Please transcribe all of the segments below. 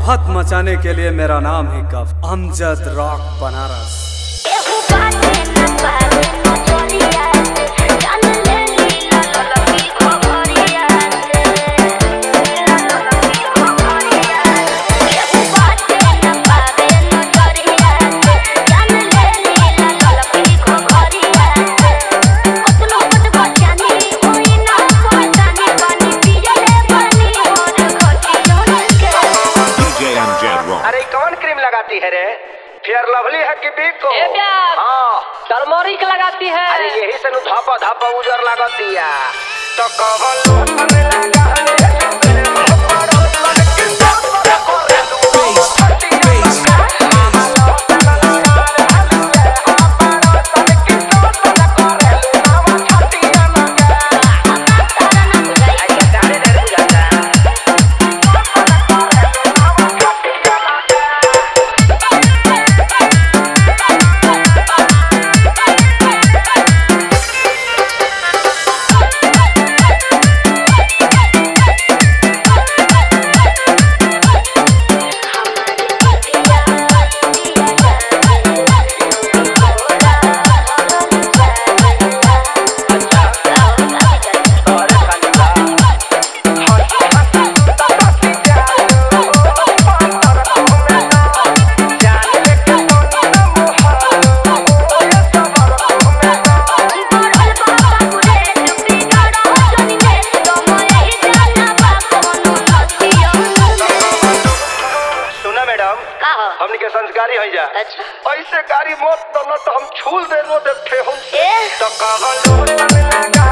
आफत मचाने के लिए मेरा नाम ही कफ अमजद रॉक बनारस। अरे कौन क्रीम लगाती है रे? फेयर लवली है कि बिको? हाँ टर्मरिक लगाती है। अरे यही से धापा धापा उजर लगाती है तो कहलो में लगा हमनी के संस्कारी है जा। अच्छा ऐसे गाड़ी मत तो न तो हम छूल दे रो देखे हम तो कहलो में लगा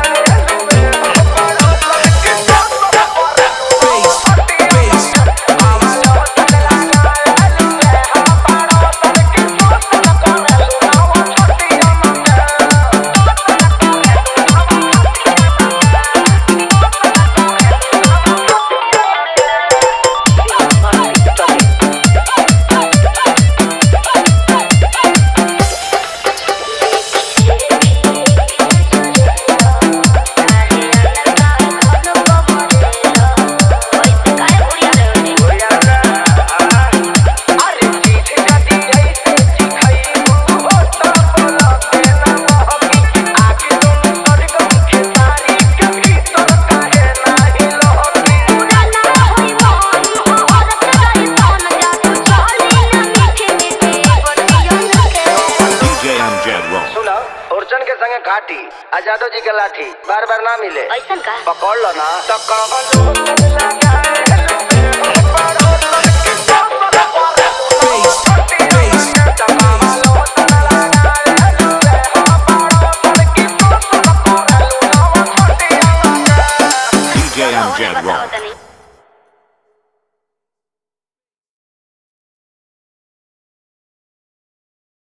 के संगे घाटी आजादो जी के लाठी बार बार ना मिले ऐसा का पकड़ लो ना तो DJ Amjad Rock.